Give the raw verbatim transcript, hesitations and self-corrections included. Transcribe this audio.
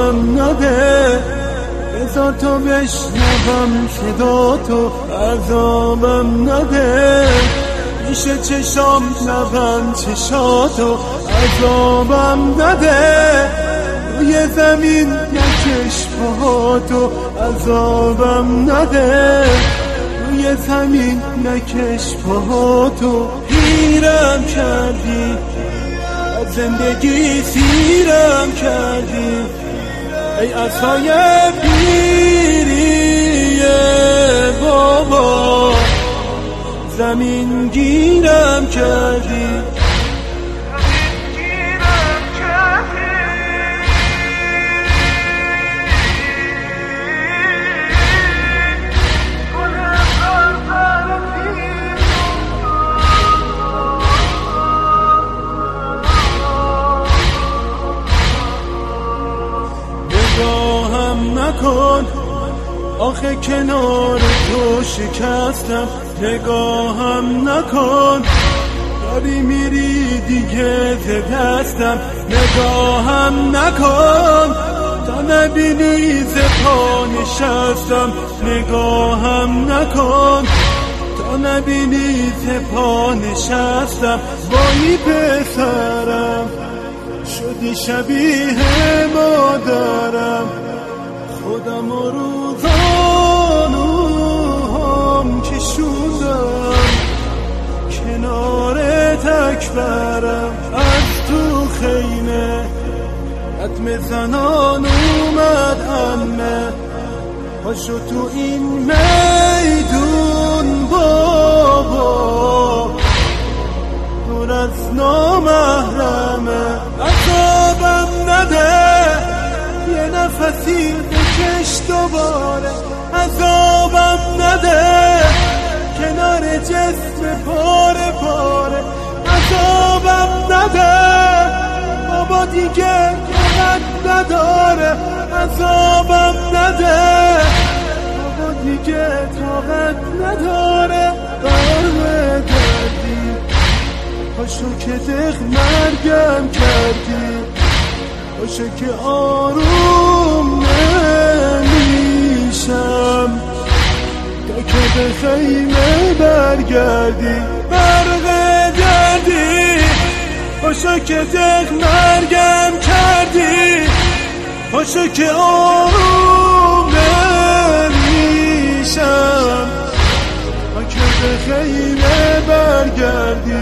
عذابم نده، بذار تو بشنوم صدا تو، عذابم نده. میشه چشام نبند چشاتو، عذابم نده. روی زمین نکش پاهاتو، عذابم نده. روی زمین نکش پاهاتو. پیرم کردی از زندگی، سیرم کردی ای عصای پیری بابا، زمین گیرم کردی. نگاهم نکن آخه کنار تو شکستم، نگاهم نکن داری میری دیگه ز دستم، نگاهم نکن تا نبینی ز پا نشستم، نگاهم نکن تا نبینی ز پا نشستم. وای پسرم شدی شبیه مادرم، خودم و روزانوهم کشوندم کنار تکبرم. از تو خیمه حتم زنان اومد همه، پاشو تو این میدون بابا، دور از نامحرمه. عذابم نده، یه نفسی بکش دوباره، عذابم نده کنار جسم پاره پاره، عذابم نده بابا دیگه طاقت نداره، عذابم نده بابا دیگه طاقت نداره. قرمه دردی پاشو که دق مرگم کردی، پاشو که آروم نمیشم تا که به خیمه برگردی. برق گردی پاشو که دق مرگم کردی، پاشو که آروم نمیشم تا که به خیمه برگردی.